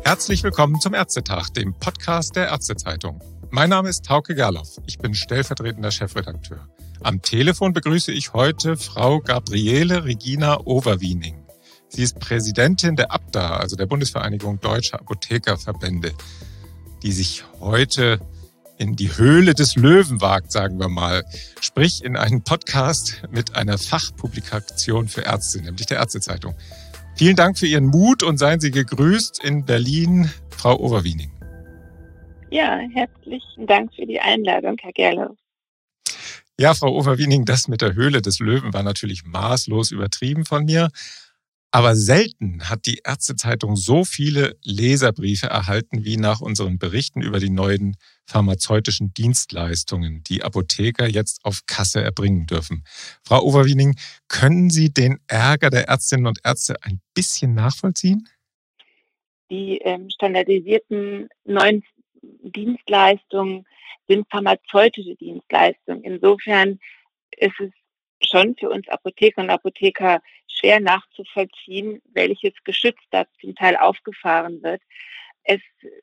Herzlich willkommen zum Ärztetag, dem Podcast der Ärztezeitung. Mein Name ist Hauke Gerloff. Ich bin stellvertretender Chefredakteur. Am Telefon begrüße ich heute Frau Gabriele Regina Overwiening. Sie ist Präsidentin der ABDA, also der Bundesvereinigung Deutscher Apothekerverbände, die sich heute in die Höhle des Löwen wagt, sagen wir mal. Sprich in einen Podcast mit einer Fachpublikation für Ärzte, nämlich der Ärztezeitung. Vielen Dank für Ihren Mut und seien Sie gegrüßt in Berlin, Frau Overwiening. Ja, herzlichen Dank für die Einladung, Herr Gerloff. Ja, Frau Overwiening, das mit der Höhle des Löwen war natürlich maßlos übertrieben von mir. Aber selten hat die Ärztezeitung so viele Leserbriefe erhalten wie nach unseren Berichten über die neuen pharmazeutischen Dienstleistungen, die Apotheker jetzt auf Kasse erbringen dürfen. Frau Overwiening, können Sie den Ärger der Ärztinnen und Ärzte ein bisschen nachvollziehen? Die standardisierten neuen Dienstleistungen sind pharmazeutische Dienstleistungen. Insofern ist es schon für uns Apotheker und Apotheker schwer nachzuvollziehen, welches Geschütz da zum Teil aufgefahren wird. Es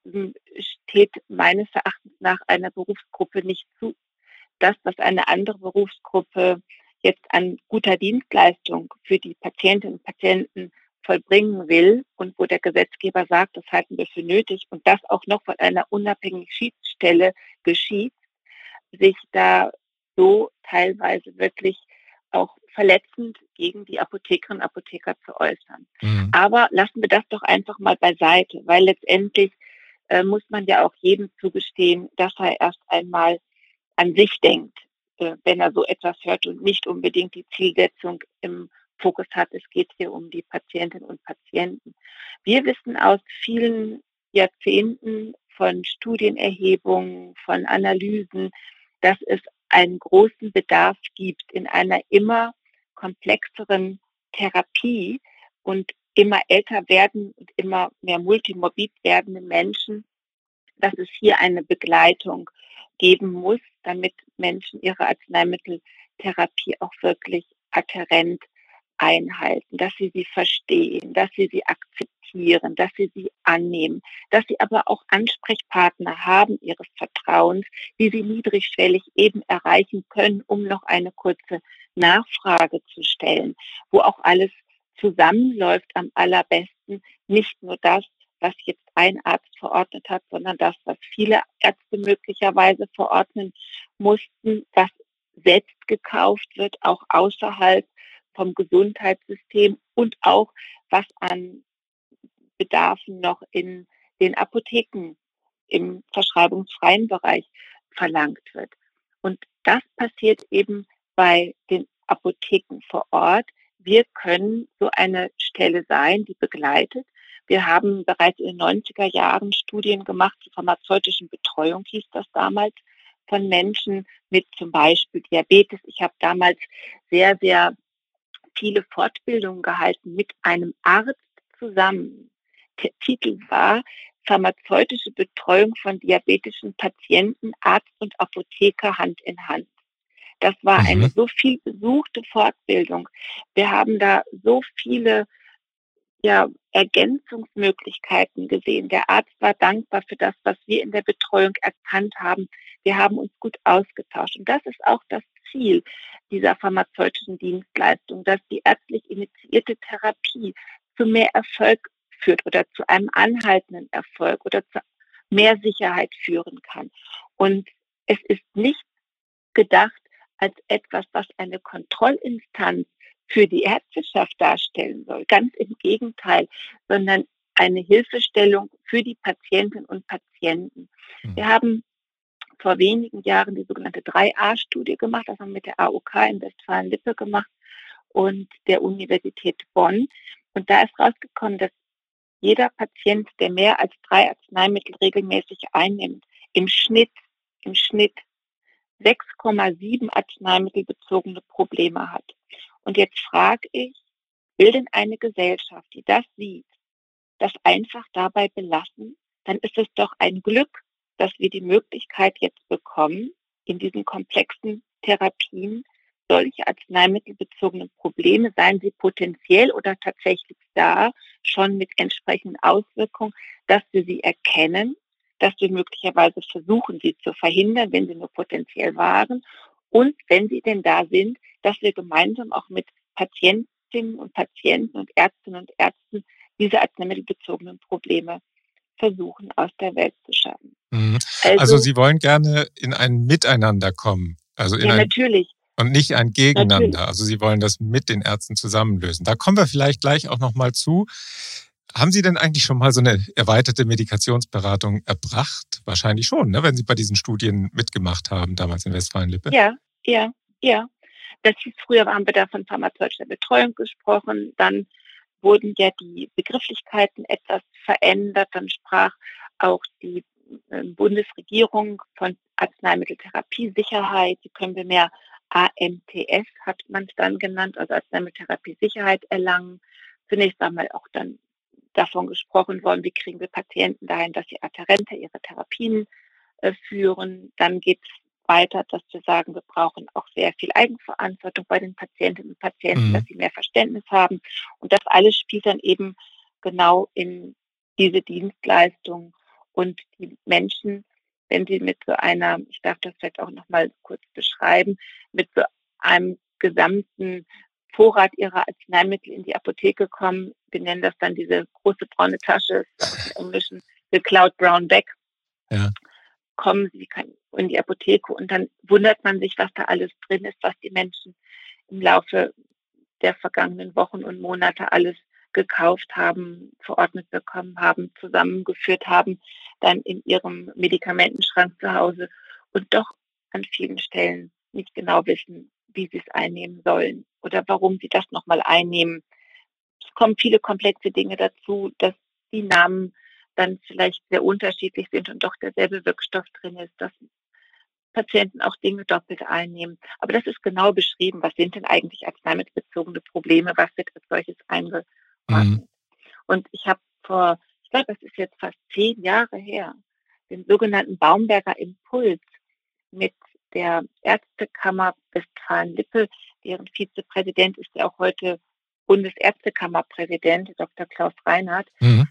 steht meines Erachtens nach einer Berufsgruppe nicht zu, das, was eine andere Berufsgruppe jetzt an guter Dienstleistung für die Patientinnen und Patienten vollbringen will und wo der Gesetzgeber sagt, das halten wir für nötig und das auch noch von einer unabhängigen Schiedsstelle geschieht, sich da so teilweise wirklich auch verletzend gegen die Apothekerinnen und Apotheker zu äußern. Aber lassen wir das doch einfach mal beiseite, weil letztendlich muss man ja auch jedem zugestehen, dass er erst einmal an sich denkt, wenn er so etwas hört und nicht unbedingt die Zielsetzung im Fokus hat. Es geht hier um die Patientinnen und Patienten. Wir wissen aus vielen Jahrzehnten von Studienerhebungen, von Analysen, dass es einen großen Bedarf gibt in einer immer komplexeren Therapie und immer älter werden und immer mehr multimorbid werdende Menschen, dass es hier eine Begleitung geben muss, damit Menschen ihre Arzneimitteltherapie auch wirklich adhärent einhalten, dass sie verstehen, dass sie akzeptieren, dass sie annehmen, dass sie aber auch Ansprechpartner haben ihres Vertrauens, die sie niedrigschwellig eben erreichen können, um noch eine kurze Nachfrage zu stellen, wo auch alles zusammenläuft am allerbesten, nicht nur das, was jetzt ein Arzt verordnet hat, sondern das, was viele Ärzte möglicherweise verordnen mussten, was selbst gekauft wird, auch außerhalb vom Gesundheitssystem und auch was an Bedarfen noch in den Apotheken im verschreibungsfreien Bereich verlangt wird. Und das passiert eben bei den Apotheken vor Ort. Wir können so eine Stelle sein, die begleitet. Wir haben bereits in den 90er Jahren Studien gemacht zur pharmazeutischen Betreuung, hieß das damals, von Menschen mit zum Beispiel Diabetes. Ich habe damals sehr, sehr viele Fortbildungen gehalten mit einem Arzt zusammen. Der Titel war Pharmazeutische Betreuung von diabetischen Patienten, Arzt und Apotheker Hand in Hand. Das war eine so viel besuchte Fortbildung. Wir haben da so viele Ergänzungsmöglichkeiten gesehen. Der Arzt war dankbar für das, was wir in der Betreuung erkannt haben. Wir haben uns gut ausgetauscht. Und das ist auch das Ziel dieser pharmazeutischen Dienstleistung, dass die ärztlich initiierte Therapie zu mehr Erfolg führt oder zu einem anhaltenden Erfolg oder zu mehr Sicherheit führen kann. Und es ist nicht gedacht als etwas, was eine Kontrollinstanz für die Ärzteschaft darstellen soll. Ganz im Gegenteil, sondern eine Hilfestellung für die Patientinnen und Patienten. Wir haben vor wenigen Jahren die sogenannte 3A-Studie gemacht. Das haben wir mit der AOK in Westfalen-Lippe gemacht und der Universität Bonn. Und da ist rausgekommen, dass jeder Patient, der mehr als 3 Arzneimittel regelmäßig einnimmt, im Schnitt 6,7 arzneimittelbezogene Probleme hat. Und jetzt frage ich, will denn eine Gesellschaft, die das sieht, das einfach dabei belassen? Dann ist es doch ein Glück, dass wir die Möglichkeit jetzt bekommen, in diesen komplexen Therapien solche arzneimittelbezogenen Probleme, seien sie potenziell oder tatsächlich da, schon mit entsprechenden Auswirkungen, dass wir sie erkennen, dass wir möglicherweise versuchen, sie zu verhindern, wenn sie nur potenziell waren. Und wenn sie denn da sind, dass wir gemeinsam auch mit Patientinnen und Patienten und Ärztinnen und Ärzten diese arzneimittelbezogenen Probleme versuchen, aus der Welt zu schaffen. Also Sie wollen gerne in ein Miteinander kommen. Also in ja, ein, natürlich. und nicht ein Gegeneinander. Natürlich. Also Sie wollen das mit den Ärzten zusammenlösen. Da kommen wir vielleicht gleich auch nochmal zu. Haben Sie denn eigentlich schon mal so eine erweiterte Medikationsberatung erbracht? Wahrscheinlich schon, ne? Wenn Sie bei diesen Studien mitgemacht haben, damals in Westfalen-Lippe. Ja. Früher haben wir da von pharmazeutischer Betreuung gesprochen. Dann wurden ja die Begrifflichkeiten etwas verändert. Dann sprach auch die Bundesregierung von Arzneimitteltherapiesicherheit. Die können wir mehr AMTS, hat man es dann genannt, also Arzneimitteltherapiesicherheit erlangen. Zunächst einmal auch dann davon gesprochen worden, wie kriegen wir Patienten dahin, dass sie adhärenter ihre Therapien führen. Dann geht es weiter, dass wir sagen, wir brauchen auch sehr viel Eigenverantwortung bei den Patientinnen und Patienten, dass sie mehr Verständnis haben. Und das alles spielt dann eben genau in diese Dienstleistung. Und die Menschen, wenn sie mit so einer, ich darf das vielleicht auch noch mal kurz beschreiben, mit so einem gesamten Vorrat ihrer Arzneimittel in die Apotheke kommen, wir nennen das dann diese große braune Tasche, aus dem Englischen the Cloud Brown Bag, kommen sie in die Apotheke und dann wundert man sich, was da alles drin ist, was die Menschen im Laufe der vergangenen Wochen und Monate alles gekauft haben, verordnet bekommen haben, zusammengeführt haben, dann in ihrem Medikamentenschrank zu Hause und doch an vielen Stellen nicht genau wissen, wie sie es einnehmen sollen oder warum sie das nochmal einnehmen. Es kommen viele komplexe Dinge dazu, dass die Namen dann vielleicht sehr unterschiedlich sind und doch derselbe Wirkstoff drin ist, dass Patienten auch Dinge doppelt einnehmen. Aber das ist genau beschrieben, was sind denn eigentlich arzneimittelbezogene Probleme, was wird als solches eingeordnet. Und ich habe ich glaube, es ist jetzt fast 10 Jahre her, den sogenannten Baumberger Impuls mit der Ärztekammer Westfalen-Lippe, deren Vizepräsident ist ja auch heute Bundesärztekammerpräsident, Dr. Klaus Reinhardt,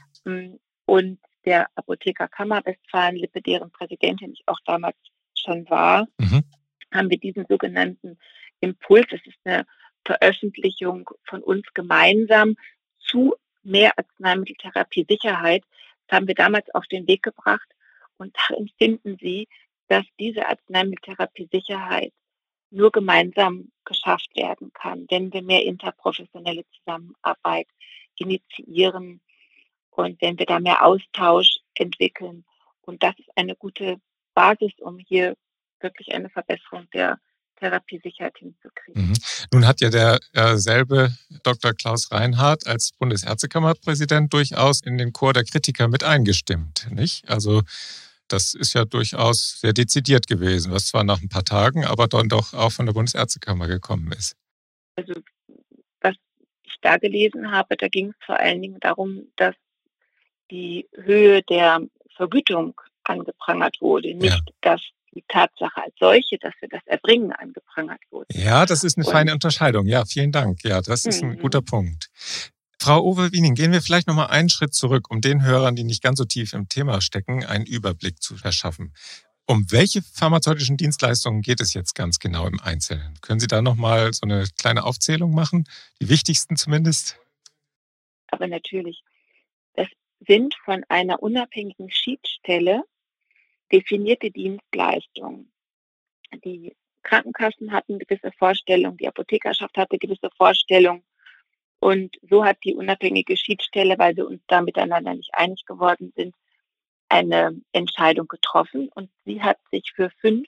und der Apothekerkammer Westfalen-Lippe, deren Präsidentin ich auch damals schon war, haben wir diesen sogenannten Impuls, das ist eine Veröffentlichung von uns gemeinsam zu mehr Arzneimitteltherapie-Sicherheit, das haben wir damals auf den Weg gebracht und darin finden Sie, dass diese Arzneimitteltherapie-Sicherheit nur gemeinsam geschafft werden kann, wenn wir mehr interprofessionelle Zusammenarbeit initiieren und wenn wir da mehr Austausch entwickeln. Und das ist eine gute Basis, um hier wirklich eine Verbesserung der Therapiesicherheit hinzukriegen. Nun hat ja derselbe Dr. Klaus Reinhardt als Bundesärztekammerpräsident durchaus in den Chor der Kritiker mit eingestimmt, nicht? Also das ist ja durchaus sehr dezidiert gewesen, was zwar nach ein paar Tagen, aber dann doch auch von der Bundesärztekammer gekommen ist. Also was ich da gelesen habe, da ging es vor allen Dingen darum, dass die Höhe der Vergütung angeprangert wurde, nicht dass die Tatsache als solche, dass wir das Erbringen angeprangert wurde. Ja, das ist eine feine Unterscheidung. Ja, vielen Dank. Ja, das ist ein guter Punkt. Frau Overwiening, gehen wir vielleicht noch mal einen Schritt zurück, um den Hörern, die nicht ganz so tief im Thema stecken, einen Überblick zu verschaffen. Um welche pharmazeutischen Dienstleistungen geht es jetzt ganz genau im Einzelnen? Können Sie da noch mal so eine kleine Aufzählung machen? Die wichtigsten zumindest? Aber natürlich. Das sind von einer unabhängigen Schiedsstelle definierte Dienstleistungen. Die Krankenkassen hatten gewisse Vorstellungen, die Apothekerschaft hatte gewisse Vorstellungen. Und so hat die unabhängige Schiedsstelle, weil wir uns da miteinander nicht einig geworden sind, eine Entscheidung getroffen. Und sie hat sich für 5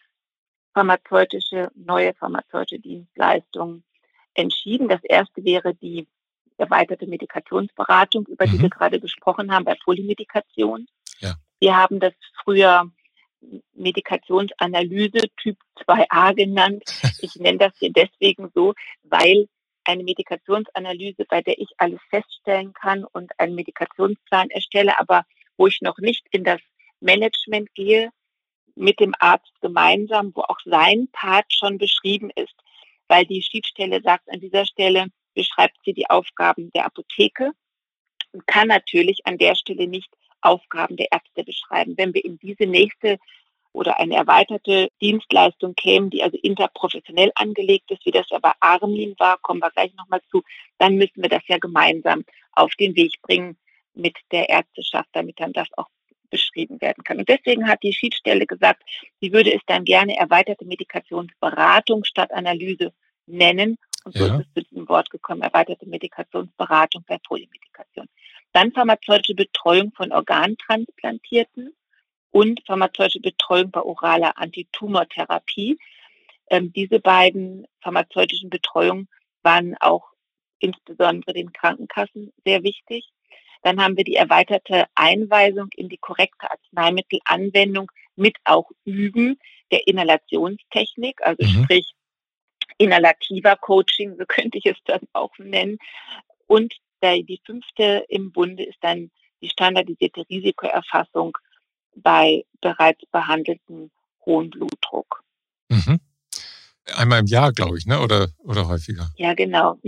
neue pharmazeutische Dienstleistungen entschieden. Das erste wäre die erweiterte Medikationsberatung, über die wir gerade gesprochen haben, bei Polymedikation. Ja. Wir haben das früher Medikationsanalyse Typ 2a genannt. Ich nenne das hier deswegen so, weil eine Medikationsanalyse, bei der ich alles feststellen kann und einen Medikationsplan erstelle, aber wo ich noch nicht in das Management gehe, mit dem Arzt gemeinsam, wo auch sein Part schon beschrieben ist, weil die Schiedsstelle sagt an dieser Stelle, beschreibt sie die Aufgaben der Apotheke, und kann natürlich an der Stelle nicht Aufgaben der Ärzte beschreiben. Wenn wir in diese nächste oder eine erweiterte Dienstleistung kämen, die also interprofessionell angelegt ist, wie das ja bei Armin war, kommen wir gleich nochmal zu, dann müssen wir das ja gemeinsam auf den Weg bringen mit der Ärzteschaft, damit dann das auch beschrieben werden kann. Und deswegen hat die Schiedsstelle gesagt, sie würde es dann gerne erweiterte Medikationsberatung statt Analyse nennen. Und so ist es zu diesem Wort gekommen, erweiterte Medikationsberatung bei Polymedikation. Dann pharmazeutische Betreuung von Organtransplantierten und pharmazeutische Betreuung bei oraler Antitumortherapie. Diese beiden pharmazeutischen Betreuungen waren auch insbesondere den Krankenkassen sehr wichtig. Dann haben wir die erweiterte Einweisung in die korrekte Arzneimittelanwendung mit auch Üben der Inhalationstechnik, also sprich inhalativer Coaching, so könnte ich es dann auch nennen. Und die 5. im Bunde ist dann die standardisierte Risikoerfassung bei bereits behandelten hohen Blutdruck. Mhm. Einmal im Jahr, glaube ich, ne? Oder häufiger? Ja, genau.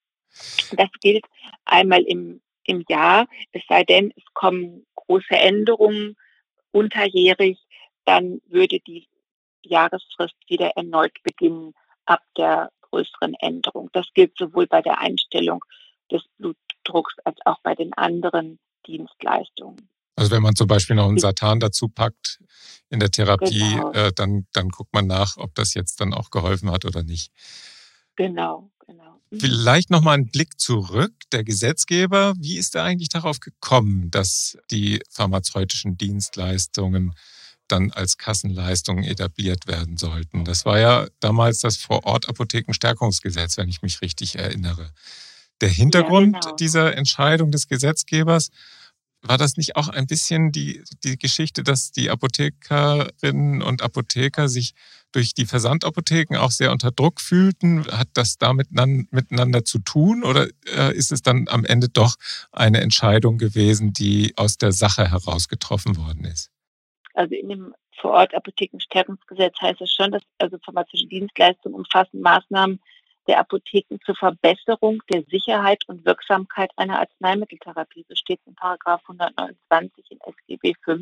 Das gilt einmal im Jahr, es sei denn, es kommen große Änderungen unterjährig, dann würde die Jahresfrist wieder erneut beginnen ab der größeren Änderung. Das gilt sowohl bei der Einstellung des Blutdrucks als auch bei den anderen Dienstleistungen. Also wenn man zum Beispiel noch einen Satan dazu packt in der Therapie, genau. Dann guckt man nach, ob das jetzt dann auch geholfen hat oder nicht. Genau. Vielleicht nochmal einen Blick zurück. Der Gesetzgeber, wie ist er eigentlich darauf gekommen, dass die pharmazeutischen Dienstleistungen dann als Kassenleistungen etabliert werden sollten? Das war ja damals das Vorortapothekenstärkungsgesetz, wenn ich mich richtig erinnere. Der Hintergrund dieser Entscheidung des Gesetzgebers, war das nicht auch ein bisschen die Geschichte, dass die Apothekerinnen und Apotheker sich durch die Versandapotheken auch sehr unter Druck fühlten? Hat das damit miteinander zu tun oder ist es dann am Ende doch eine Entscheidung gewesen, die aus der Sache heraus getroffen worden ist? Also in dem Vorortapothekenstärkungsgesetz heißt es schon, dass also pharmazeutische Dienstleistungen umfassen Maßnahmen der Apotheken zur Verbesserung der Sicherheit und Wirksamkeit einer Arzneimitteltherapie. So steht es in Paragraph 129 in SGB V.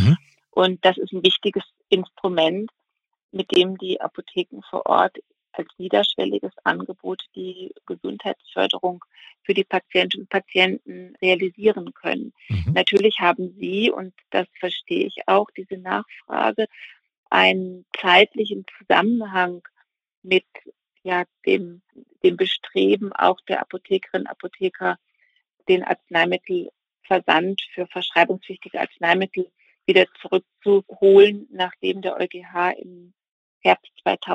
Und das ist ein wichtiges Instrument, mit dem die Apotheken vor Ort als niederschwelliges Angebot die Gesundheitsförderung für die Patientinnen und Patienten realisieren können. Natürlich haben sie, und das verstehe ich auch, diese Nachfrage, einen zeitlichen Zusammenhang mit dem Bestreben auch der Apothekerinnen und Apotheker, den Arzneimittelversand für verschreibungspflichtige Arzneimittel wieder zurückzuholen, nachdem der EuGH im Herbst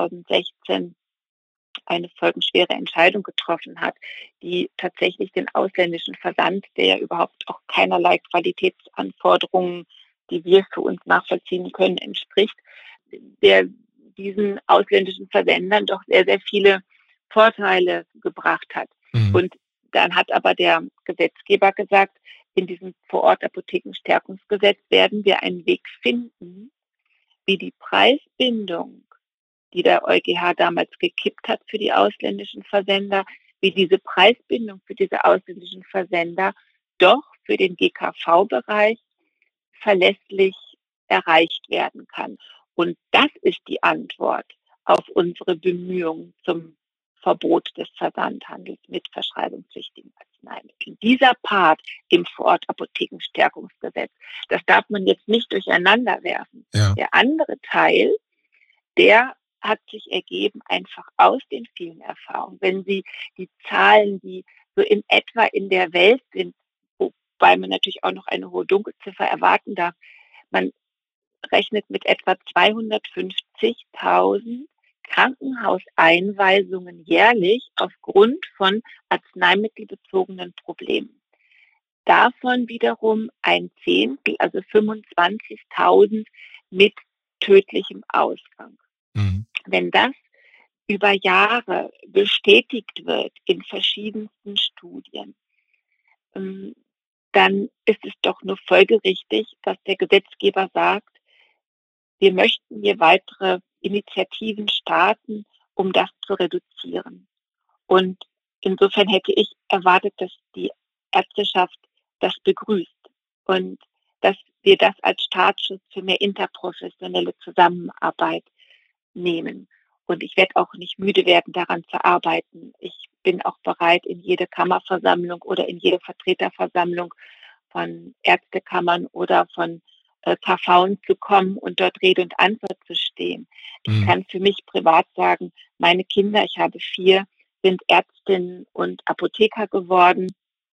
2016 eine folgenschwere Entscheidung getroffen hat, die tatsächlich den ausländischen Versand, der ja überhaupt auch keinerlei Qualitätsanforderungen, die wir für uns nachvollziehen können, entspricht, der diesen ausländischen Versendern doch sehr, sehr viele Vorteile gebracht hat. Und dann hat aber der Gesetzgeber gesagt, in diesem Vorortapothekenstärkungsgesetz werden wir einen Weg finden, wie die Preisbindung, die der EuGH damals gekippt hat für die ausländischen Versender, wie diese Preisbindung für diese ausländischen Versender doch für den GKV-Bereich verlässlich erreicht werden kann. Und das ist die Antwort auf unsere Bemühungen zum Verbot des Versandhandels mit verschreibungspflichtigen Arzneimitteln. Dieser Part im Vorortapothekenstärkungsgesetz, das darf man jetzt nicht durcheinander werfen. Ja. Der andere Teil, der hat sich ergeben einfach aus den vielen Erfahrungen. Wenn Sie die Zahlen, die so in etwa in der Welt sind, wobei man natürlich auch noch eine hohe Dunkelziffer erwarten darf, man rechnet mit etwa 250.000 Krankenhauseinweisungen jährlich aufgrund von arzneimittelbezogenen Problemen. Davon wiederum ein Zehntel, also 25.000 mit tödlichem Ausgang. Wenn das über Jahre bestätigt wird in verschiedensten Studien, dann ist es doch nur folgerichtig, dass der Gesetzgeber sagt, wir möchten hier weitere Initiativen starten, um das zu reduzieren. Und insofern hätte ich erwartet, dass die Ärzteschaft das begrüßt und dass wir das als Startschuss für mehr interprofessionelle Zusammenarbeit nehmen. Und ich werde auch nicht müde werden, daran zu arbeiten. Ich bin auch bereit, in jede Kammerversammlung oder in jede Vertreterversammlung von Ärztekammern oder von KVen zu kommen und dort Rede und Antwort zu stehen. Ich Mhm. kann für mich privat sagen, meine Kinder, ich habe 4, sind Ärztinnen und Apotheker geworden.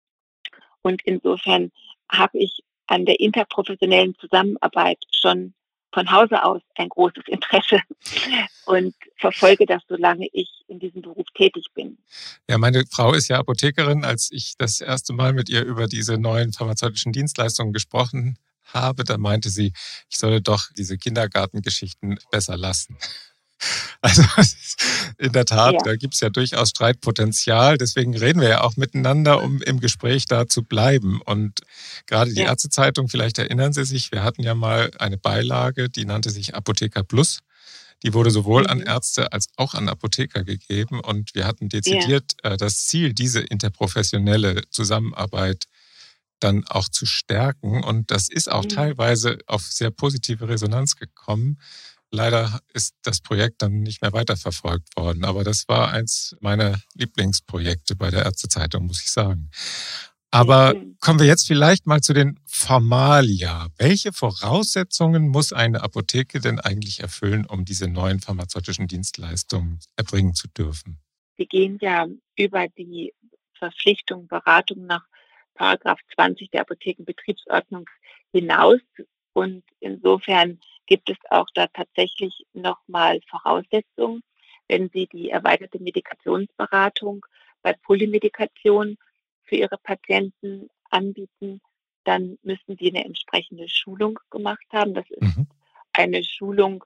Und insofern habe ich an der interprofessionellen Zusammenarbeit schon von Hause aus ein großes Interesse und verfolge das, solange ich in diesem Beruf tätig bin. Ja, meine Frau ist ja Apothekerin. Als ich das erste Mal mit ihr über diese neuen pharmazeutischen Dienstleistungen gesprochen habe, da meinte sie, ich solle doch diese Kindergartengeschichten besser lassen. Also in der Tat, Ja, da gibt es ja durchaus Streitpotenzial. Deswegen reden wir ja auch miteinander, um im Gespräch da zu bleiben. Und gerade die ja, Ärztezeitung, vielleicht erinnern Sie sich, wir hatten ja mal eine Beilage, die nannte sich Apotheker Plus. Die wurde sowohl an mhm, Ärzte als auch an Apotheker gegeben. Und wir hatten ja, dezidiert das Ziel, diese interprofessionelle Zusammenarbeit dann auch zu stärken. Und das ist auch mhm, teilweise auf sehr positive Resonanz gekommen. Leider ist das Projekt dann nicht mehr weiterverfolgt worden. Aber das war eins meiner Lieblingsprojekte bei der Ärztezeitung, muss ich sagen. sehr Aber schön. kommen wir jetzt vielleicht mal zu den Formalia. Welche Voraussetzungen muss eine Apotheke denn eigentlich erfüllen, um diese neuen pharmazeutischen Dienstleistungen erbringen zu dürfen? Sie gehen ja über die Verpflichtung, Beratung nach Paragraph 20 der Apothekenbetriebsordnung hinaus. Und insofern gibt es auch da tatsächlich nochmal Voraussetzungen. Wenn Sie die erweiterte Medikationsberatung bei Polymedikation für Ihre Patienten anbieten, dann müssen Sie eine entsprechende Schulung gemacht haben. Das ist Mhm. eine Schulung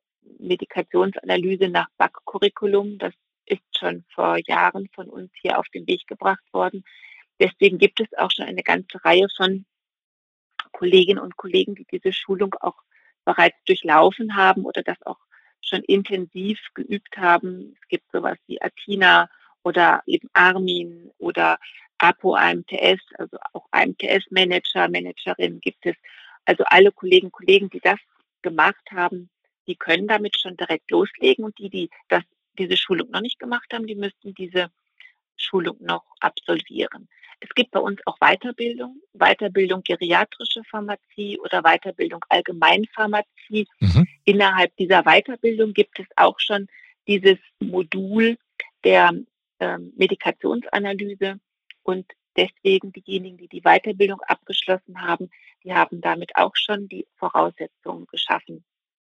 Medikationsanalyse nach BAC-Curriculum. Das ist schon vor Jahren von uns hier auf den Weg gebracht worden. Deswegen gibt es auch schon eine ganze Reihe von Kolleginnen und Kollegen, die diese Schulung auch bereits durchlaufen haben oder das auch schon intensiv geübt haben. Es gibt sowas wie Athena oder eben Armin oder APO AMTS, also auch AMTS-Manager, Managerinnen gibt es. Also alle Kolleginnen und Kollegen, die das gemacht haben, die können damit schon direkt loslegen und die diese Schulung noch nicht gemacht haben, die müssten diese Schulung noch absolvieren. Es gibt bei uns auch Weiterbildung geriatrische Pharmazie oder Weiterbildung Allgemeinpharmazie. Mhm. Innerhalb dieser Weiterbildung gibt es auch schon dieses Modul der Medikationsanalyse und deswegen diejenigen, die die Weiterbildung abgeschlossen haben, die haben damit auch schon die Voraussetzungen geschaffen.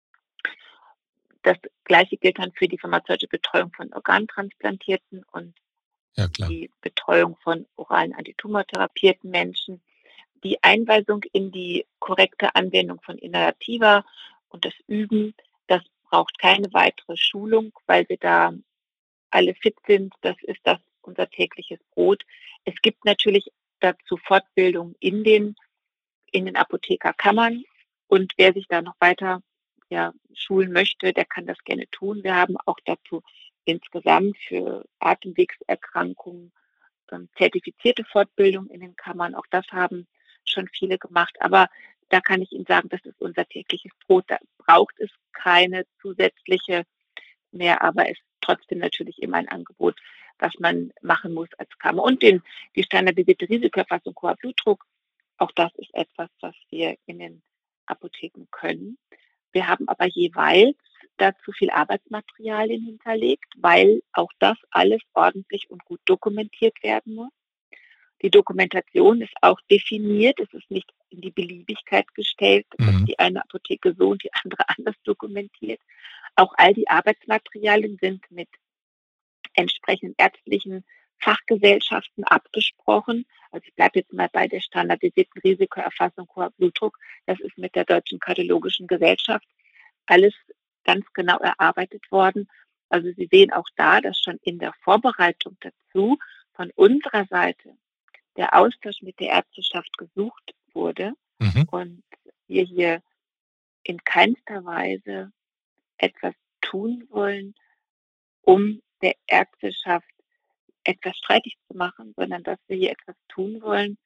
Das Gleiche gilt dann für die pharmazeutische Betreuung von Organtransplantierten und Ja, klar. die Betreuung von oralen antitumortherapierten Menschen, die Einweisung in die korrekte Anwendung von Inhalativa und das Üben, das braucht keine weitere Schulung, weil wir da alle fit sind. Das ist das unser tägliches Brot. Es gibt natürlich dazu Fortbildung in den Apothekerkammern und wer sich da noch weiter schulen möchte, der kann das gerne tun. Wir haben auch dazu insgesamt für Atemwegserkrankungen zertifizierte Fortbildung in den Kammern. Auch das haben schon viele gemacht. Aber da kann ich Ihnen sagen, das ist unser tägliches Brot. Da braucht es keine zusätzliche mehr, aber es ist trotzdem natürlich immer ein Angebot, was man machen muss als Kammer. Und die standardisierte Risikoerfassung hoher Blutdruck, auch das ist etwas, was wir in den Apotheken können. Wir haben aber jeweils dazu viel Arbeitsmaterialien hinterlegt, weil auch das alles ordentlich und gut dokumentiert werden muss. Die Dokumentation ist auch definiert. Es ist nicht in die Beliebigkeit gestellt, dass Mhm. die eine Apotheke so und die andere anders dokumentiert. Auch all die Arbeitsmaterialien sind mit entsprechenden ärztlichen Fachgesellschaften abgesprochen. Also ich bleibe jetzt mal bei der standardisierten Risikoerfassung hoher Blutdruck. Das ist mit der Deutschen Kardiologischen Gesellschaft alles ganz genau erarbeitet worden. Also Sie sehen auch da, dass schon in der Vorbereitung dazu von unserer Seite der Austausch mit der Ärzteschaft gesucht wurde Mhm. und wir hier in keinster Weise etwas tun wollen, um der Ärzteschaft etwas streitig zu machen, sondern dass wir hier etwas tun wollen,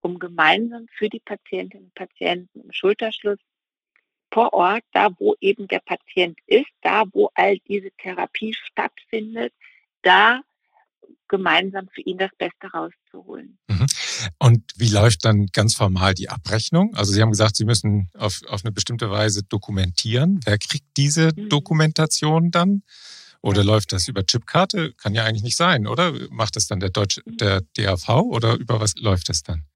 um gemeinsam für die Patientinnen und Patienten im Schulterschluss vor Ort, da wo eben der Patient ist, da wo all diese Therapie stattfindet, da gemeinsam für ihn das Beste rauszuholen. Mhm. Und wie läuft dann ganz formal die Abrechnung? Also Sie haben gesagt, Sie müssen auf eine bestimmte Weise dokumentieren. Wer kriegt diese Dokumentation dann? Oder läuft das über Chipkarte? Kann ja eigentlich nicht sein, oder? Macht das dann der DAV oder über was läuft das dann?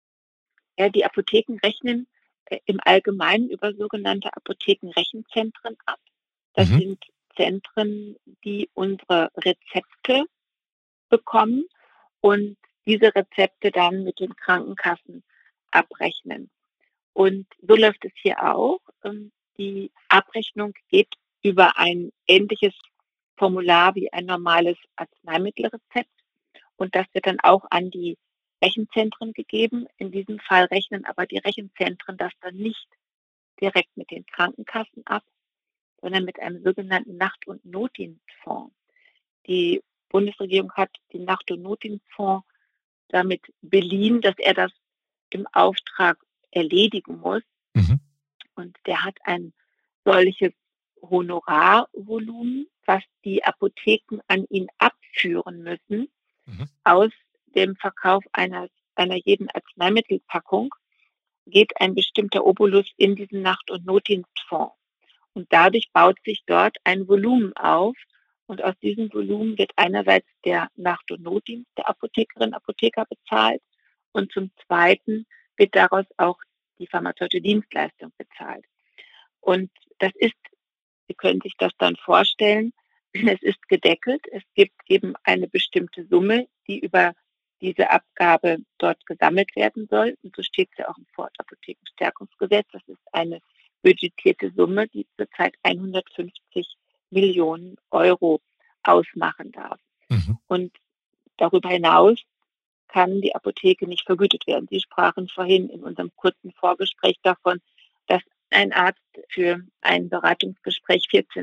Ja, die Apotheken rechnen im Allgemeinen über sogenannte Apothekenrechenzentren ab. Das sind Zentren, die unsere Rezepte bekommen und diese Rezepte dann mit den Krankenkassen abrechnen. Und so läuft es hier auch. Die Abrechnung geht über ein ähnliches Formular wie ein normales Arzneimittelrezept und das wird dann auch an die Rechenzentren gegeben. In diesem Fall rechnen aber die Rechenzentren das dann nicht direkt mit den Krankenkassen ab, sondern mit einem sogenannten Nacht- und Notdienstfonds. Die Bundesregierung hat den Nacht- und Notdienstfonds damit beliehen, dass er das im Auftrag erledigen muss. Und der hat ein solches Honorarvolumen, was die Apotheken an ihn abführen müssen, aus dem Verkauf einer jeden Arzneimittelpackung geht ein bestimmter Obolus in diesen Nacht- und Notdienstfonds. Und dadurch baut sich dort ein Volumen auf. Und aus diesem Volumen wird einerseits der Nacht- und Notdienst der Apothekerinnen und Apotheker bezahlt und zum Zweiten wird daraus auch die pharmazeutische Dienstleistung bezahlt. Und das ist, Sie können sich das dann vorstellen, es ist gedeckelt. Es gibt eben eine bestimmte Summe, die über diese Abgabe dort gesammelt werden soll. Und so steht es ja auch im Apothekenstärkungsgesetz. Das ist eine budgetierte Summe, die zurzeit 150 Millionen Euro ausmachen darf. Und darüber hinaus kann die Apotheke nicht vergütet werden. Sie sprachen vorhin in unserem kurzen Vorgespräch davon, dass ein Arzt für ein Beratungsgespräch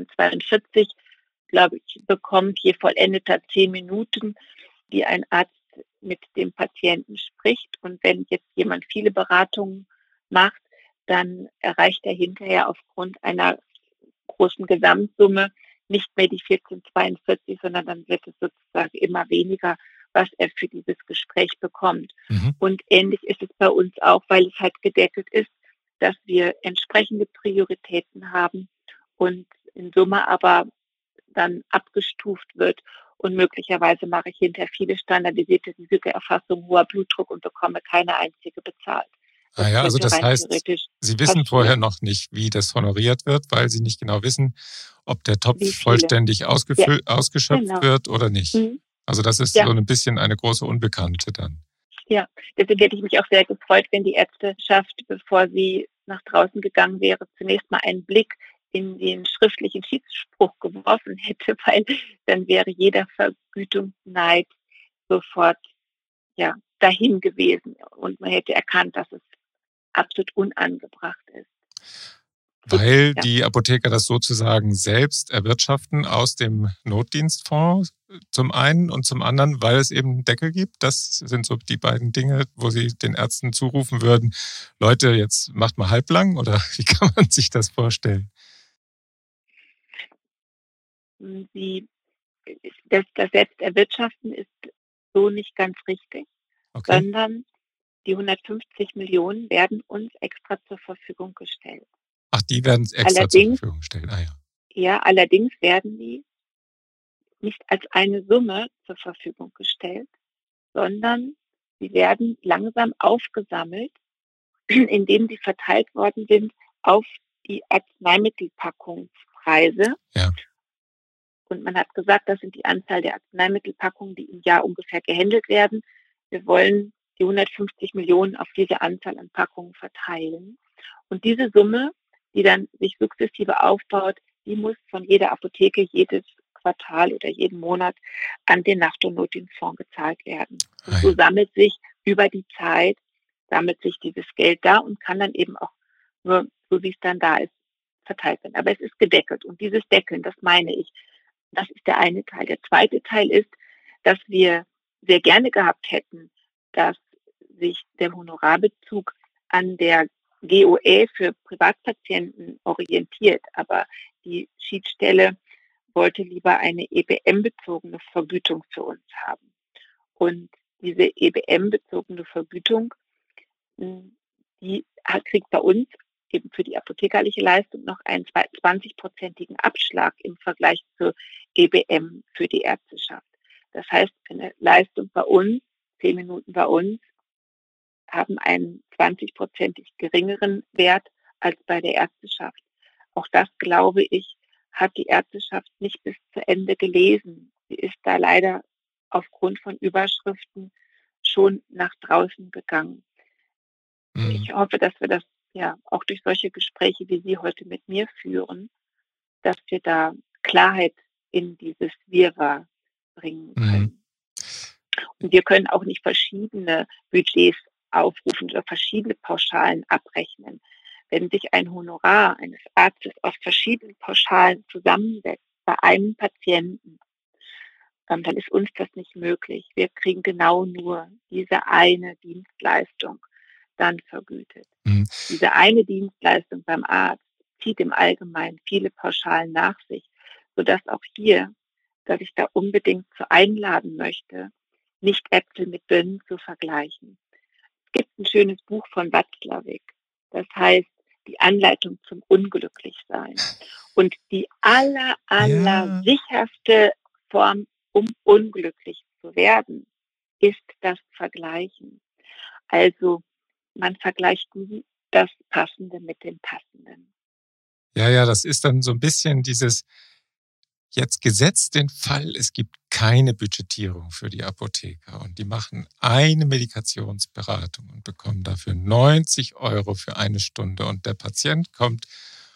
14,42, glaube ich, bekommt je vollendeter 10 Minuten, die ein Arzt mit dem Patienten spricht. Und wenn jetzt jemand viele Beratungen macht, dann erreicht er hinterher aufgrund einer großen Gesamtsumme nicht mehr die 14,42, sondern dann wird es sozusagen immer weniger, was er für dieses Gespräch bekommt. Und ähnlich ist es bei uns auch, weil es halt gedeckelt ist, dass wir entsprechende Prioritäten haben und in Summe aber dann abgestuft wird. Und möglicherweise mache ich hinterher viele standardisierte Risikoerfassungen, hoher Blutdruck und bekomme keine einzige bezahlt. Also das heißt, Sie wissen vorher noch nicht, wie das honoriert wird, weil Sie nicht genau wissen, ob der Topf vollständig ausgeschöpft wird oder nicht. Also das ist so ein bisschen eine große Unbekannte dann. Ja, deswegen hätte ich mich auch sehr gefreut, wenn die Ärzteschaft, bevor sie nach draußen gegangen wäre, zunächst mal einen Blick in den schriftlichen Schiedsspruch geworfen hätte, weil dann wäre jeder Vergütungsneid sofort dahin gewesen und man hätte erkannt, dass es absolut unangebracht ist. Weil die Apotheker das sozusagen selbst erwirtschaften aus dem Notdienstfonds zum einen und zum anderen, weil es eben einen Deckel gibt. Das sind so die beiden Dinge, wo Sie den Ärzten zurufen würden, Leute, jetzt macht mal halblang oder wie kann man sich das vorstellen? Das Selbsterwirtschaften ist so nicht ganz richtig, sondern die 150 Millionen werden uns extra zur Verfügung gestellt. Ach, die werden extra zur Verfügung gestellt. Ja, allerdings werden die nicht als eine Summe zur Verfügung gestellt, sondern sie werden langsam aufgesammelt, indem sie verteilt worden sind auf die Arzneimittelpackungspreise. Ja. Und man hat gesagt, das sind die Anzahl der Arzneimittelpackungen, die im Jahr ungefähr gehandelt werden. Wir wollen die 150 Millionen auf diese Anzahl an Packungen verteilen. Und diese Summe, die dann sich sukzessive aufbaut, die muss von jeder Apotheke jedes Quartal oder jeden Monat an den Nacht- und Notdienstfonds gezahlt werden. Und so sammelt sich über die Zeit, dieses Geld da und kann dann eben auch nur, so wie es dann da ist, verteilt werden. Aber es ist gedeckelt. Und dieses Deckeln, das meine ich, das ist der eine Teil. Der zweite Teil ist, dass wir sehr gerne gehabt hätten, dass sich der Honorarbezug an der GOE für Privatpatienten orientiert, aber die Schiedsstelle wollte lieber eine EBM-bezogene Vergütung für uns haben. Und diese EBM-bezogene Vergütung, die kriegt bei uns eben für die apothekerliche Leistung noch einen 20-prozentigen Abschlag im Vergleich zur EBM für die Ärzteschaft. Das heißt, eine Leistung bei uns, 10 Minuten bei uns, haben einen 20-prozentig geringeren Wert als bei der Ärzteschaft. Auch das, glaube ich, hat die Ärzteschaft nicht bis zu Ende gelesen. Sie ist da leider aufgrund von Überschriften schon nach draußen gegangen. Ich hoffe, dass wir das ja auch durch solche Gespräche, wie Sie heute mit mir führen, dass wir da Klarheit in dieses Wirrwarr bringen können. Und wir können auch nicht verschiedene Budgets aufrufen oder verschiedene Pauschalen abrechnen. Wenn sich ein Honorar eines Arztes aus verschiedenen Pauschalen zusammensetzt bei einem Patienten, dann ist uns das nicht möglich. Wir kriegen genau nur diese eine Dienstleistung dann vergütet. Diese eine Dienstleistung beim Arzt zieht im Allgemeinen viele Pauschalen nach sich, sodass auch hier, dass ich da unbedingt zu einladen möchte, nicht Äpfel mit Birnen zu vergleichen. Es gibt ein schönes Buch von Watzlawick, das heißt Die Anleitung zum Unglücklichsein. Und die sicherste Form, um unglücklich zu werden, ist das Vergleichen. Also man vergleicht nie das Passende mit dem Passenden. Ja, das ist dann so ein bisschen dieses, jetzt gesetzt den Fall, es gibt keine Budgetierung für die Apotheker und die machen eine Medikationsberatung und bekommen dafür 90 € für eine Stunde und der Patient kommt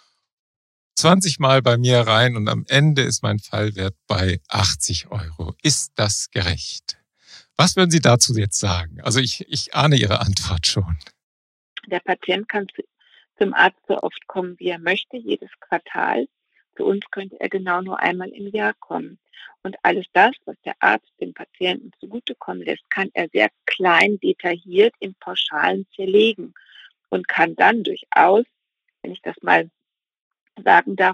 20 Mal bei mir rein und am Ende ist mein Fallwert bei 80 €. Ist das gerecht? Was würden Sie dazu jetzt sagen? Also ich ahne Ihre Antwort schon. Der Patient kann zum Arzt so oft kommen, wie er möchte, jedes Quartal. Zu uns könnte er genau nur einmal im Jahr kommen. Und alles das, was der Arzt dem Patienten zugutekommen lässt, kann er sehr klein detailliert in Pauschalen zerlegen und kann dann durchaus, wenn ich das mal sagen darf,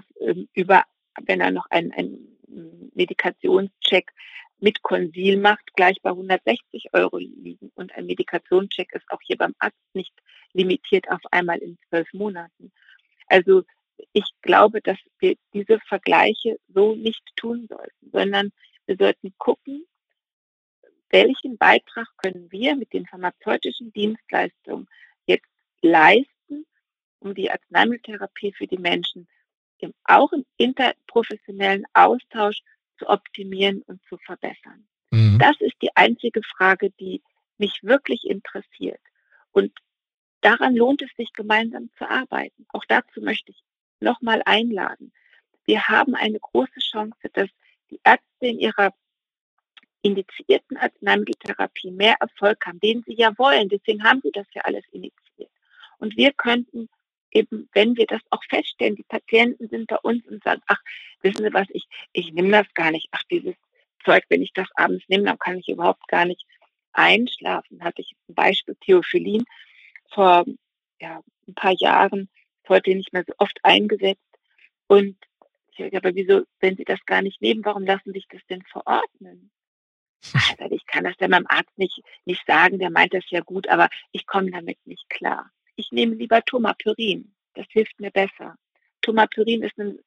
wenn er noch einen Medikationscheck mit Konsil macht, gleich bei 160 € liegen. Und ein Medikationscheck ist auch hier beim Arzt nicht limitiert auf einmal in 12 Monaten. Also ich glaube, dass wir diese Vergleiche so nicht tun sollten, sondern wir sollten gucken, welchen Beitrag können wir mit den pharmazeutischen Dienstleistungen jetzt leisten, um die Arzneimitteltherapie für die Menschen auch im interprofessionellen Austausch zu optimieren und zu verbessern. Das ist die einzige Frage, die mich wirklich interessiert. Und daran lohnt es sich, gemeinsam zu arbeiten. Auch dazu möchte ich nochmal einladen. Wir haben eine große Chance, dass die Ärzte in ihrer indizierten Arzneimitteltherapie mehr Erfolg haben, den sie ja wollen. Deswegen haben sie das ja alles initiiert. Und wir könnten eben, wenn wir das auch feststellen, die Patienten sind bei uns und sagen, ach, wissen Sie was, ich nehme das gar nicht. Ach, dieses Zeug, wenn ich das abends nehme, dann kann ich überhaupt gar nicht einschlafen. Hatte ich ein Beispiel Theophyllin vor ein paar Jahren, heute nicht mehr so oft eingesetzt. Und ich sage, aber wieso, wenn Sie das gar nicht nehmen, warum lassen sich das denn verordnen? Also ich kann das dann meinem Arzt nicht sagen, der meint das ja gut, aber ich komme damit nicht klar. Ich nehme lieber Tomapyrin, das hilft mir besser. Tomapyrin ist ein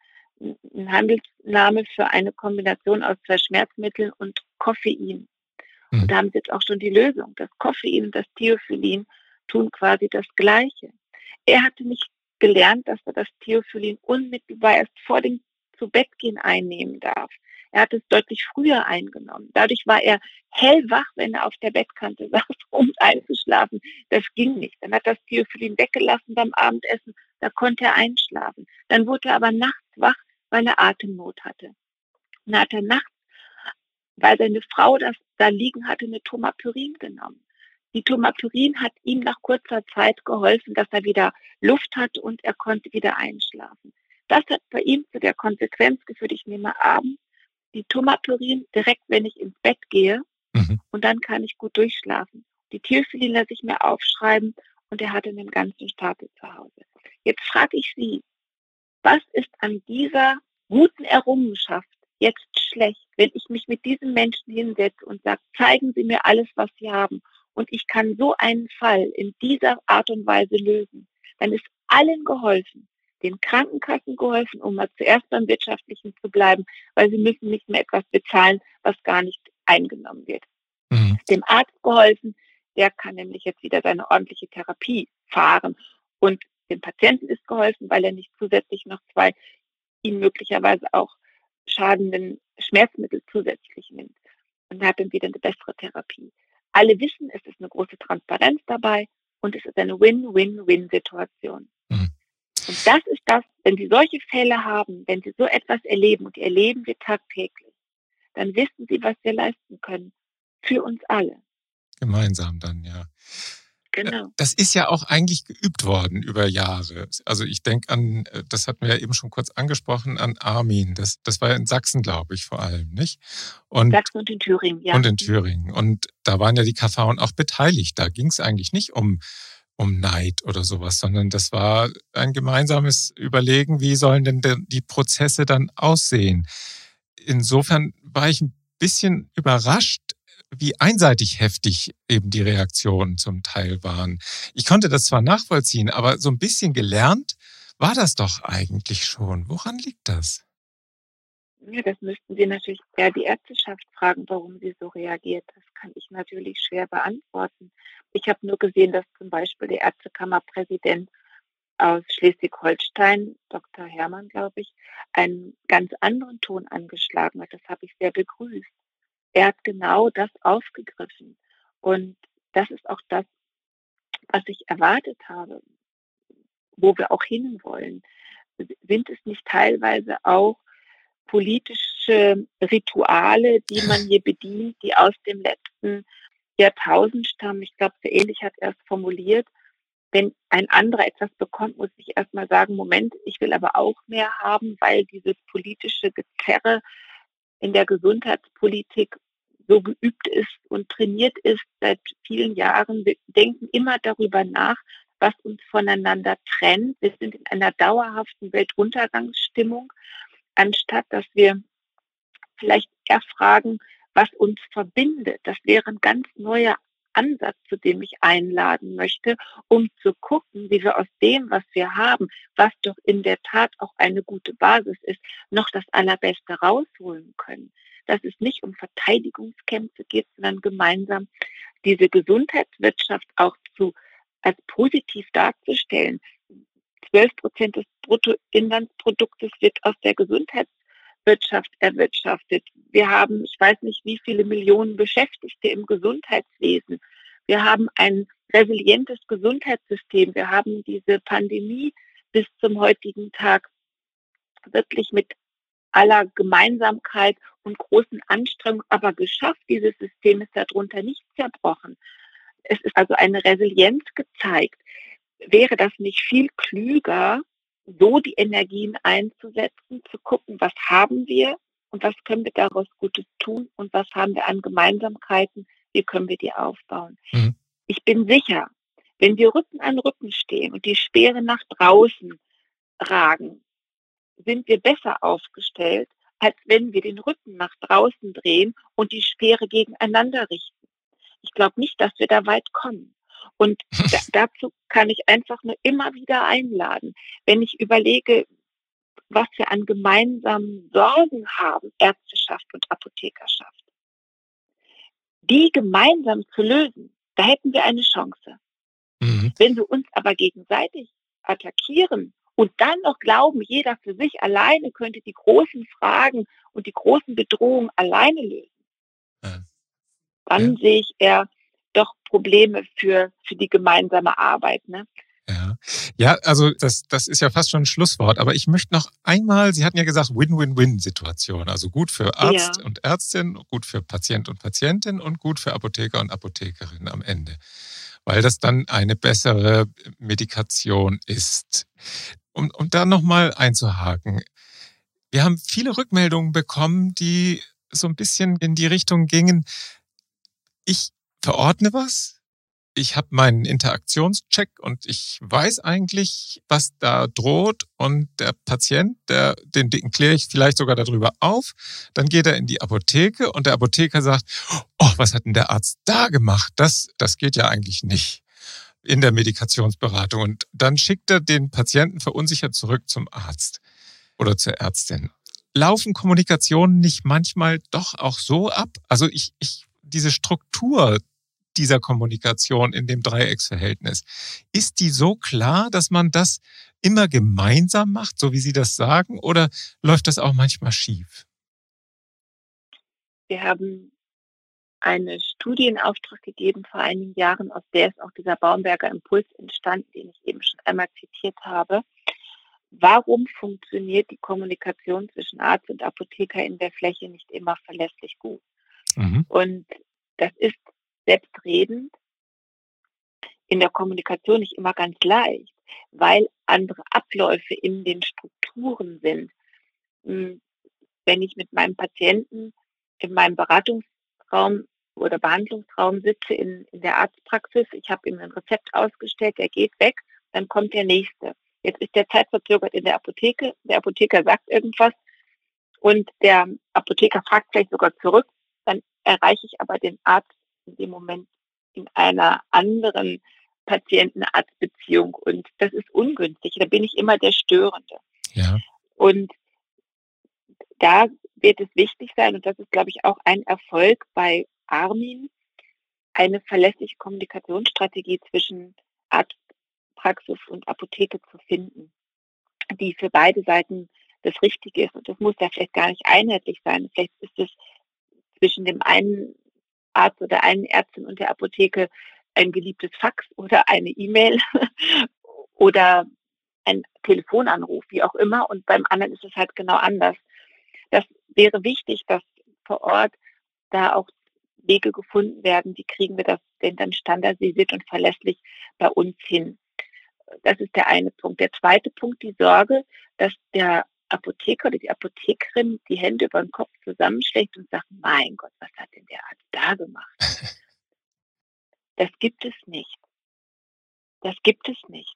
Handelsname für eine Kombination aus 2 Schmerzmitteln und Koffein. Und da haben Sie jetzt auch schon die Lösung. Das Koffein und das Theophyllin tun quasi das Gleiche. Er hatte nicht gelernt, dass er das Theophyllin unmittelbar erst vor dem Zu-Bett-Gehen einnehmen darf. Er hat es deutlich früher eingenommen. Dadurch war er hellwach, wenn er auf der Bettkante saß, um einzuschlafen. Das ging nicht. Dann hat das Theophyllin weggelassen beim Abendessen. Da konnte er einschlafen. Dann wurde er aber nachts wach, weil er Atemnot hatte. Dann hat er nachts, weil seine Frau das da liegen hatte, eine Tomapyrin genommen. Die Tomapyrin hat ihm nach kurzer Zeit geholfen, dass er wieder Luft hatte und er konnte wieder einschlafen. Das hat bei ihm zu der Konsequenz geführt, ich nehme abends die Tomapyrin direkt, wenn ich ins Bett gehe, und dann kann ich gut durchschlafen. Die Thiophelin lasse ich mir aufschreiben und er hatte einen ganzen Stapel zu Hause. Jetzt frage ich Sie, was ist an dieser guten Errungenschaft jetzt schlecht, wenn ich mich mit diesem Menschen hinsetze und sage, zeigen Sie mir alles, was Sie haben und ich kann so einen Fall in dieser Art und Weise lösen, dann ist allen geholfen. Den Krankenkassen geholfen, um mal zuerst beim Wirtschaftlichen zu bleiben, weil sie müssen nicht mehr etwas bezahlen, was gar nicht eingenommen wird. Mhm. Dem Arzt geholfen, der kann nämlich jetzt wieder seine ordentliche Therapie fahren. Und dem Patienten ist geholfen, weil er nicht zusätzlich noch 2 ihm möglicherweise auch schadenden Schmerzmittel zusätzlich nimmt und hat dann wieder eine bessere Therapie. Alle wissen, es ist eine große Transparenz dabei und es ist eine Win-Win-Win-Situation. Mhm. Und das ist das, wenn Sie solche Fälle haben, wenn Sie so etwas erleben und die erleben wir tagtäglich, dann wissen Sie, was wir leisten können. Für uns alle. Gemeinsam dann, ja. Genau. Das ist ja auch eigentlich geübt worden über Jahre. Also ich denke an, das hatten wir ja eben schon kurz angesprochen, an Armin. Das war ja in Sachsen, glaube ich, vor allem, nicht? Und, Sachsen und in Thüringen, ja. und in Thüringen. Und da waren ja die KV auch beteiligt. Da ging es eigentlich nicht um Neid oder sowas, sondern das war ein gemeinsames Überlegen, wie sollen denn die Prozesse dann aussehen. Insofern war ich ein bisschen überrascht, wie einseitig heftig eben die Reaktionen zum Teil waren. Ich konnte das zwar nachvollziehen, aber so ein bisschen gelernt war das doch eigentlich schon. Woran liegt das? Ja, das müssten Sie natürlich eher die Ärzteschaft fragen, warum sie so reagiert. Das kann ich natürlich schwer beantworten. Ich habe nur gesehen, dass zum Beispiel der Ärztekammerpräsident aus Schleswig-Holstein, Dr. Hermann, glaube ich, einen ganz anderen Ton angeschlagen hat. Das habe ich sehr begrüßt. Er hat genau das aufgegriffen. Und das ist auch das, was ich erwartet habe, wo wir auch hinwollen. Sind es nicht teilweise auch politische Rituale, die man hier bedient, die aus dem letzten Jahrtausend stammen? Ich glaube, so ähnlich hat er es formuliert. Wenn ein anderer etwas bekommt, muss ich erstmal sagen, Moment, ich will aber auch mehr haben, weil dieses politische Gezerre in der Gesundheitspolitik so geübt ist und trainiert ist seit vielen Jahren. Wir denken immer darüber nach, was uns voneinander trennt. Wir sind in einer dauerhaften Weltuntergangsstimmung, anstatt dass wir vielleicht eher fragen, was uns verbindet. Das wäre ein ganz neuer Ansatz, zu dem ich einladen möchte, um zu gucken, wie wir aus dem, was wir haben, was doch in der Tat auch eine gute Basis ist, noch das Allerbeste rausholen können. Dass es nicht um Verteidigungskämpfe geht, sondern gemeinsam diese Gesundheitswirtschaft auch als positiv darzustellen. 12% des Bruttoinlandsproduktes wird aus der Gesundheitswirtschaft erwirtschaftet. Wir haben, ich weiß nicht, wie viele Millionen Beschäftigte im Gesundheitswesen. Wir haben ein resilientes Gesundheitssystem. Wir haben diese Pandemie bis zum heutigen Tag wirklich mit aller Gemeinsamkeit und großen Anstrengungen aber geschafft. Dieses System ist darunter nicht zerbrochen. Es ist also eine Resilienz gezeigt. Wäre das nicht viel klüger, so die Energien einzusetzen, zu gucken, was haben wir und was können wir daraus Gutes tun und was haben wir an Gemeinsamkeiten, wie können wir die aufbauen. Mhm. Ich bin sicher, wenn wir Rücken an Rücken stehen und die Speere nach draußen ragen, sind wir besser aufgestellt, als wenn wir den Rücken nach draußen drehen und die Speere gegeneinander richten. Ich glaube nicht, dass wir da weit kommen. Und dazu kann ich einfach nur immer wieder einladen. Wenn ich überlege, was wir an gemeinsamen Sorgen haben, Ärzteschaft und Apothekerschaft, die gemeinsam zu lösen, da hätten wir eine Chance. Mhm. Wenn wir uns aber gegenseitig attackieren und dann noch glauben, jeder für sich alleine könnte die großen Fragen und die großen Bedrohungen alleine lösen, Ja. dann sehe ich eher doch Probleme für die gemeinsame Arbeit. Ne? Ja, also das ist ja fast schon ein Schlusswort, aber ich möchte noch einmal, Sie hatten ja gesagt, Win-Win-Win-Situation, also gut für Arzt Ja. und Ärztin, gut für Patient und Patientin und gut für Apotheker und Apothekerin am Ende, weil das dann eine bessere Medikation ist. Um da nochmal einzuhaken, wir haben viele Rückmeldungen bekommen, die so ein bisschen in die Richtung gingen, ich verordne was, ich habe meinen Interaktionscheck und ich weiß eigentlich, was da droht und der Patient, den kläre ich vielleicht sogar darüber auf. Dann geht er in die Apotheke und der Apotheker sagt, oh, was hat denn der Arzt da gemacht? Das geht ja eigentlich nicht in der Medikationsberatung. Und dann schickt er den Patienten verunsichert zurück zum Arzt oder zur Ärztin. Laufen Kommunikationen nicht manchmal doch auch so ab? Also diese Struktur dieser Kommunikation in dem Dreiecksverhältnis, ist die so klar, dass man das immer gemeinsam macht, so wie Sie das sagen, oder läuft das auch manchmal schief? Wir haben eine Studie in Auftrag gegeben vor einigen Jahren, aus der ist auch dieser Baumberger Impuls entstanden, den ich eben schon einmal zitiert habe. Warum funktioniert die Kommunikation zwischen Arzt und Apotheker in der Fläche nicht immer verlässlich gut? Mhm. Und das ist selbstredend in der Kommunikation nicht immer ganz leicht, weil andere Abläufe in den Strukturen sind. Wenn ich mit meinem Patienten in meinem Beratungsraum oder Behandlungsraum sitze in der Arztpraxis, ich habe ihm ein Rezept ausgestellt, er geht weg, dann kommt der Nächste. Jetzt ist der zeitverzögert in der Apotheke, der Apotheker sagt irgendwas und der Apotheker fragt vielleicht sogar zurück, dann erreiche ich aber den Arzt in dem Moment in einer anderen Patienten-Arzt-Beziehung und das ist ungünstig, da bin ich immer der Störende. Ja. Und da wird es wichtig sein, und das ist, glaube ich, auch ein Erfolg bei Armin, eine verlässliche Kommunikationsstrategie zwischen Arztpraxis und Apotheke zu finden, die für beide Seiten das Richtige ist. Und das muss ja vielleicht gar nicht einheitlich sein. Vielleicht ist es zwischen dem einen Arzt oder einen Ärztin und der Apotheke ein geliebtes Fax oder eine E-Mail oder ein Telefonanruf, wie auch immer. Und beim anderen ist es halt genau anders. Das wäre wichtig, dass vor Ort da auch Wege gefunden werden, wie kriegen wir das denn dann standardisiert und verlässlich bei uns hin. Das ist der eine Punkt. Der zweite Punkt, die Sorge, dass der Apotheker oder die Apothekerin die Hände über den Kopf zusammenschlägt und sagt, mein Gott, was hat denn der Arzt da gemacht? Das gibt es nicht. Das gibt es nicht.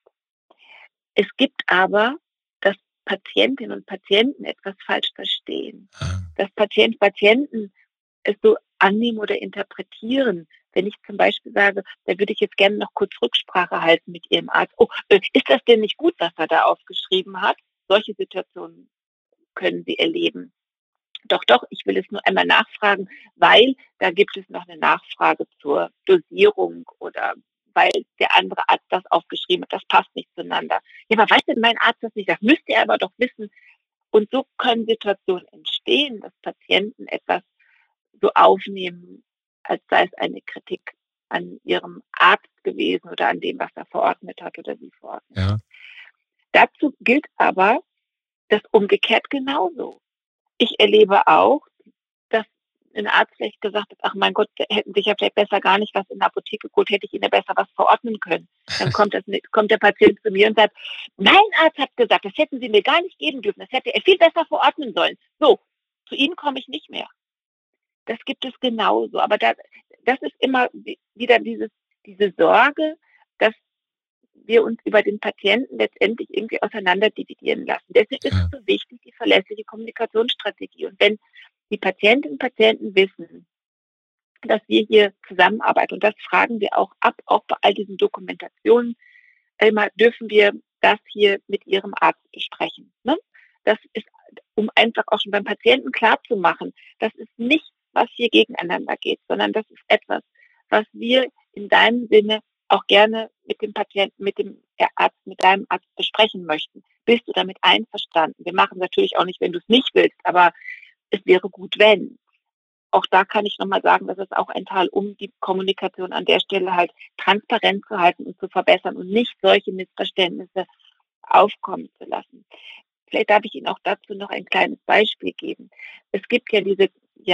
Es gibt aber, dass Patientinnen und Patienten etwas falsch verstehen. Dass Patienten es so annehmen oder interpretieren. Wenn ich zum Beispiel sage, da würde ich jetzt gerne noch kurz Rücksprache halten mit Ihrem Arzt. Oh, ist das denn nicht gut, was er da aufgeschrieben hat? Solche Situationen können Sie erleben. Doch, ich will es nur einmal nachfragen, weil da gibt es noch eine Nachfrage zur Dosierung oder weil der andere Arzt das aufgeschrieben hat, das passt nicht zueinander. Ja, aber weiß denn mein Arzt das nicht? Das müsste er aber doch wissen. Und so können Situationen entstehen, dass Patienten etwas so aufnehmen, als sei es eine Kritik an ihrem Arzt gewesen oder an dem, was er verordnet hat oder sie verordnet hat. Dazu gilt aber das umgekehrt genauso. Ich erlebe auch, dass ein Arzt vielleicht gesagt hat, ach mein Gott, hätten sich ja vielleicht besser gar nicht was in der Apotheke geholt, hätte ich Ihnen ja besser was verordnen können. Dann kommt der Patient zu mir und sagt, mein Arzt hat gesagt, das hätten Sie mir gar nicht geben dürfen, das hätte er viel besser verordnen sollen. So, zu Ihnen komme ich nicht mehr. Das gibt es genauso. Aber das ist immer wieder diese Sorge, dass wir uns über den Patienten letztendlich irgendwie auseinander dividieren lassen. Deswegen ist es so wichtig, die verlässliche Kommunikationsstrategie. Und wenn die Patientinnen und Patienten wissen, dass wir hier zusammenarbeiten, und das fragen wir auch ab, auch bei all diesen Dokumentationen, immer dürfen wir das hier mit Ihrem Arzt besprechen. Ne? Das ist, um einfach auch schon beim Patienten klarzumachen, das ist nicht, was hier gegeneinander geht, sondern das ist etwas, was wir in deinem Sinne auch gerne mit dem Patienten, mit deinem Arzt besprechen möchten. Bist du damit einverstanden? Wir machen es natürlich auch nicht, wenn du es nicht willst, aber es wäre gut, wenn. Auch da kann ich nochmal sagen, das ist auch ein Teil, um die Kommunikation an der Stelle halt transparent zu halten und zu verbessern und nicht solche Missverständnisse aufkommen zu lassen. Vielleicht darf ich Ihnen auch dazu noch ein kleines Beispiel geben. Es gibt ja diese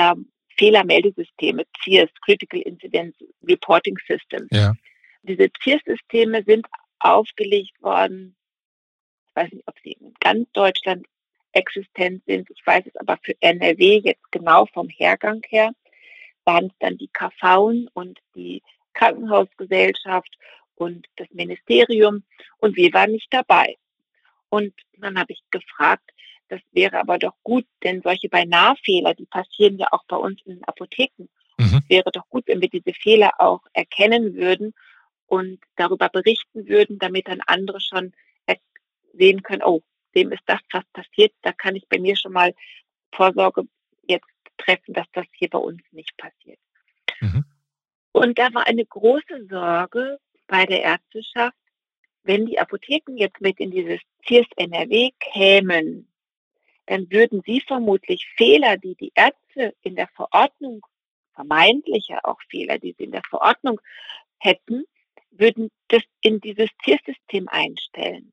Fehlermeldesysteme, CIRS, Critical Incident Reporting Systems. Ja. Diese CIRS-Systeme sind aufgelegt worden, ich weiß nicht, ob sie in ganz Deutschland existent sind, ich weiß es aber für NRW jetzt genau vom Hergang her, waren es dann die KV und die Krankenhausgesellschaft und das Ministerium und wir waren nicht dabei. Und dann habe ich gefragt, das wäre aber doch gut, denn solche Beinahe-Fehler, die passieren ja auch bei uns in den Apotheken. Es wäre doch gut, wenn wir diese Fehler auch erkennen würden und darüber berichten würden, damit dann andere schon sehen können, oh, dem ist das fast passiert, da kann ich bei mir schon mal Vorsorge jetzt treffen, dass das hier bei uns nicht passiert. Mhm. Und da war eine große Sorge bei der Ärzteschaft, wenn die Apotheken jetzt mit in dieses CIRS NRW kämen, dann würden sie vermutlich Fehler, die die Ärzte in der Verordnung, vermeintliche auch Fehler, die sie in der Verordnung hätten, würden das in dieses CIRS-System einstellen.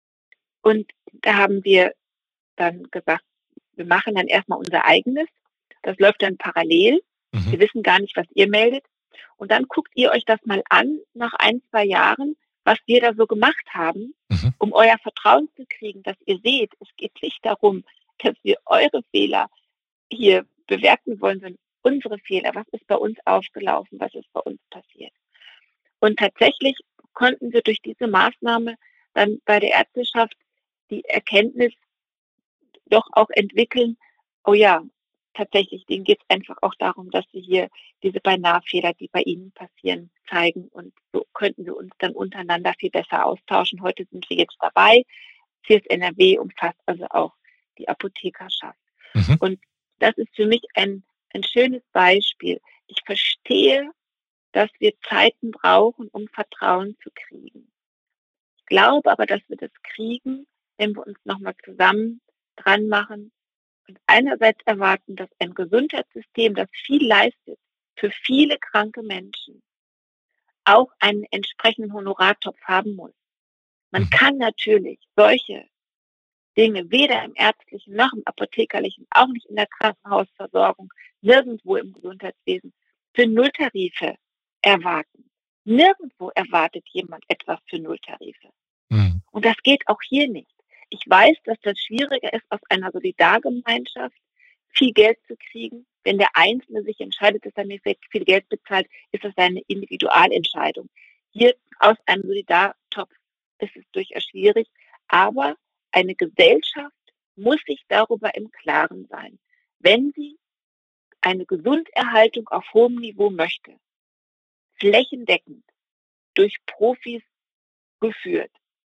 Und da haben wir dann gesagt, wir machen dann erstmal unser eigenes. Das läuft dann parallel. Wir wissen gar nicht, was ihr meldet. Und dann guckt ihr euch das mal an nach 1-2 Jahren, was wir da so gemacht haben, um euer Vertrauen zu kriegen, dass ihr seht, es geht nicht darum, dass wir eure Fehler hier bewerten wollen, sondern unsere Fehler. Was ist bei uns aufgelaufen? Was ist bei uns passiert? Und tatsächlich konnten wir durch diese Maßnahme dann bei der Ärzteschaft die Erkenntnis doch auch entwickeln, oh ja, tatsächlich, denen geht es einfach auch darum, dass sie hier diese Beinahe-Fehler, die bei ihnen passieren, zeigen. Und so könnten wir uns dann untereinander viel besser austauschen. Heute sind wir jetzt dabei. CIRS NRW umfasst also auch die Apothekerschaft. Und das ist für mich ein schönes Beispiel. Ich verstehe, dass wir Zeiten brauchen, um Vertrauen zu kriegen. Ich glaube aber, dass wir das kriegen, wenn wir uns nochmal zusammen dran machen und einerseits erwarten, dass ein Gesundheitssystem, das viel leistet für viele kranke Menschen, auch einen entsprechenden Honorartopf haben muss. Man kann natürlich solche Dinge weder im ärztlichen noch im apothekerlichen, auch nicht in der Krankenhausversorgung, nirgendwo im Gesundheitswesen für Nulltarife erwarten. Nirgendwo erwartet jemand etwas für Nulltarife. Und das geht auch hier nicht. Ich weiß, dass das schwieriger ist, aus einer Solidargemeinschaft viel Geld zu kriegen. Wenn der Einzelne sich entscheidet, dass er mir viel Geld bezahlt, ist das eine Individualentscheidung. Hier aus einem Solidartopf ist es durchaus schwierig, aber eine Gesellschaft muss sich darüber im Klaren sein. Wenn sie eine Gesunderhaltung auf hohem Niveau möchte, flächendeckend durch Profis geführt,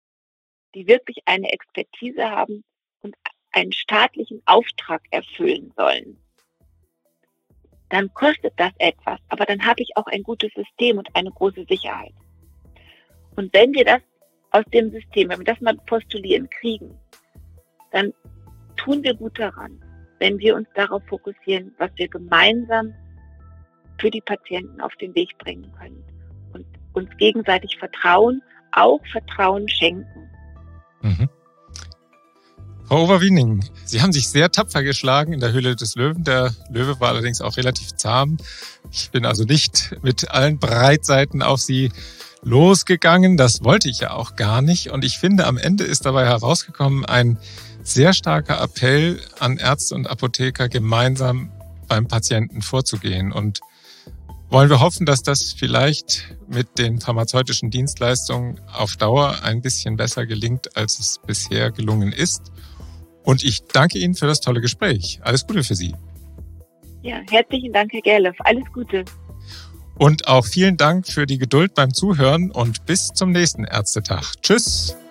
die wirklich eine Expertise haben und einen staatlichen Auftrag erfüllen sollen, dann kostet das etwas, aber dann habe ich auch ein gutes System und eine große Sicherheit. Und wenn wir das aus dem System, wenn wir das mal postulieren, kriegen, dann tun wir gut daran, wenn wir uns darauf fokussieren, was wir gemeinsam für die Patienten auf den Weg bringen können und uns gegenseitig Vertrauen, auch Vertrauen schenken. Frau Overwiening, Sie haben sich sehr tapfer geschlagen in der Höhle des Löwen. Der Löwe war allerdings auch relativ zahm. Ich bin also nicht mit allen Breitseiten auf Sie losgegangen. Das wollte ich ja auch gar nicht. Und ich finde, am Ende ist dabei herausgekommen ein sehr starker Appell an Ärzte und Apotheker, gemeinsam beim Patienten vorzugehen. Und wollen wir hoffen, dass das vielleicht mit den pharmazeutischen Dienstleistungen auf Dauer ein bisschen besser gelingt, als es bisher gelungen ist. Und ich danke Ihnen für das tolle Gespräch. Alles Gute für Sie. Ja, herzlichen Dank, Herr Gerloff. Alles Gute. Und auch vielen Dank für die Geduld beim Zuhören und bis zum nächsten Ärztetag. Tschüss.